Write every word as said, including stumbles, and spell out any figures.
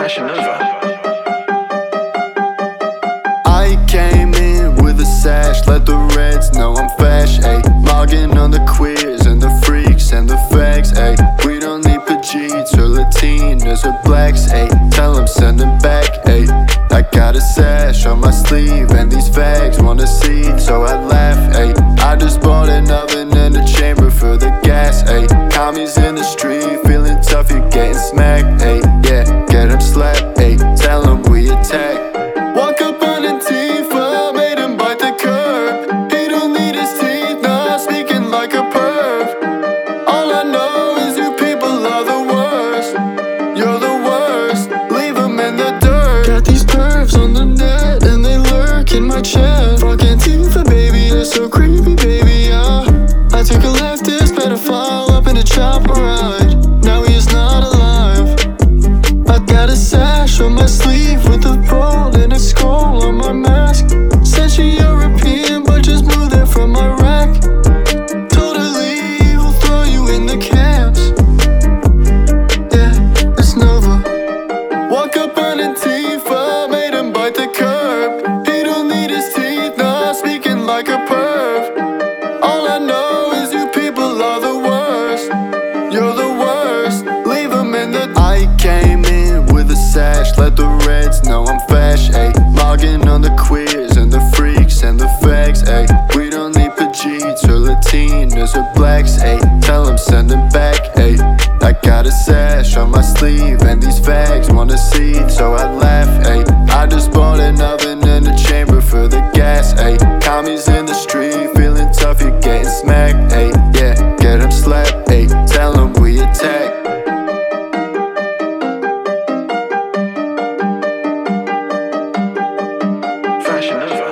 Fashion Nova. I came in with a sash, let the reds know I'm fash, ayy. Logging on the queers and the freaks and the fags, ayy. We don't need Pajeets or Latinas or blacks, ayy. Tell them send them back, ayy. I got a sash on my sleeve and these fags wanna see it, so I laugh, ayy. I just bought an oven and a chamber for the gas, ayy. Commies in the street, feeling tough, you're getting smacked, ayy. Yeah, get them slapped, ayy. Tell them we attack. Walk up on Antifa, made him bite the curb. He don't need his teeth, nah, speaking like a perv. All I know is you people are the worst. You're the worst, leave them in the dirt. Got these pervs on the net and they lurk in my chat. Fuck Antifa, baby, they're so creepy, baby, yeah. I took a leftist pedophile up in a chopper ride. Now he is not alive. I got a sash on my sleeve with a bolt and a skull on my mask. Said she European, but just moved there from Iraq. Told her leave, we'll throw you in the camps. Yeah, it's Nova. Walk up on Antifa, made him bite the curb. He don't need his teeth, nah, speaking like a perv. All I know is you people are the worst. You're the worst, leave them in the... I came in with a sash, let the reds know I'm fash, ayy. Logging on the queers and the freaks and the fags, ayy. We don't need Pajeets or Latinas or blacks, ayy. Tell them send them back, ayy. I got a sash on my sleeve and these fags wanna see it, so I laugh, ayy. I just bought an oven and a chamber for the gas, ayy. Commies in the street, feeling tough, you're getting smacked, ayy. Yeah, get them slapped, ayy. Tell them we attack. Fashion Nova.